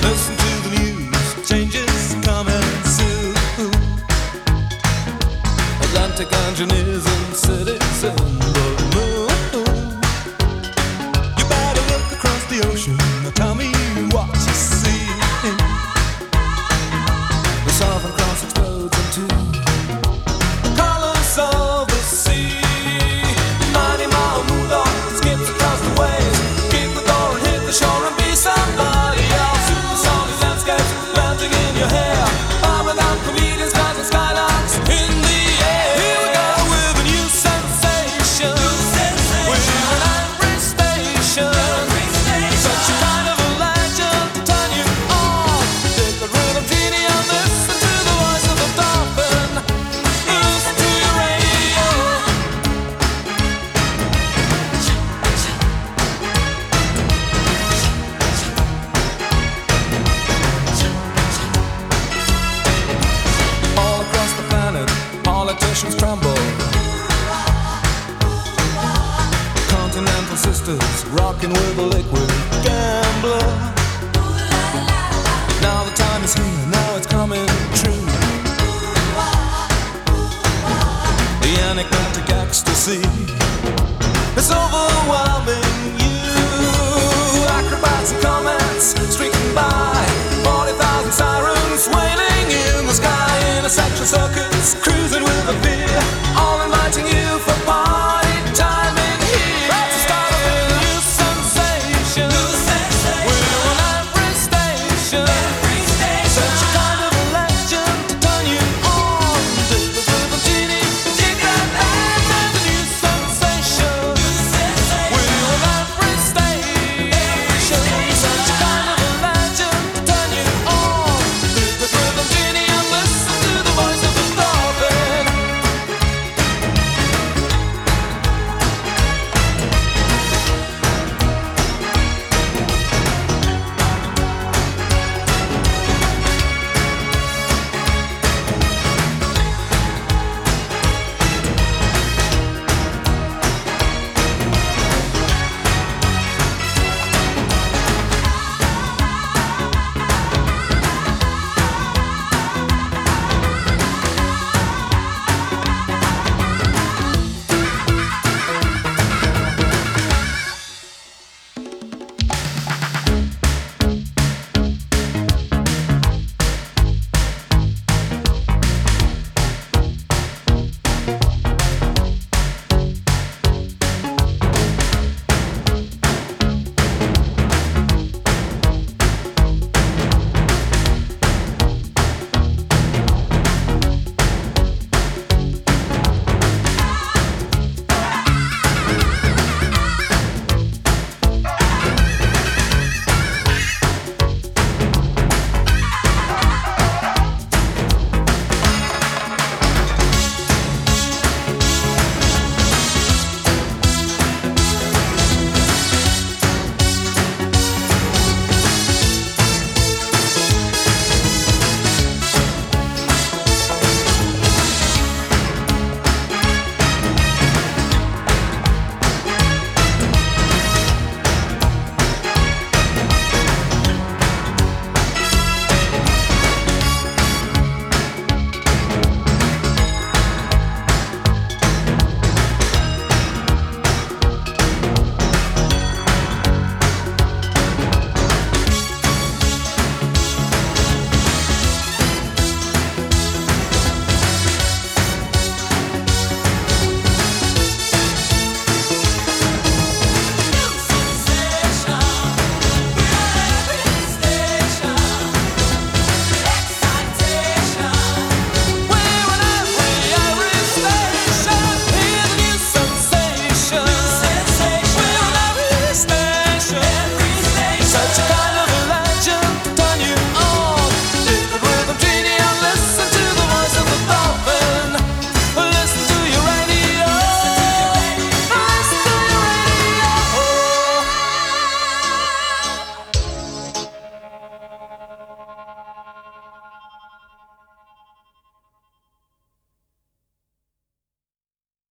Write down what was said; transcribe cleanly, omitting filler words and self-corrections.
Listen to the news, changes coming soon. Atlantic engineers and cities in the moon. You better look across the ocean, now tell me what you see. The Southern Cross explodes into the colors of the sea. Mighty Mahamudo skips across the waves, kick the door and hit the shore and be somebody else. Supersonic landscapes landing in your hair, bombing down comedians, climbing skylarks in the air. Here we go with a new sensation, with an angry station. Such a kind of a legend to turn you on. Take the rhythm genie and listen to the voice of the dolphin. Listen to your radio. All across the planet, politicians tremble. Continental sisters rocking with the liquid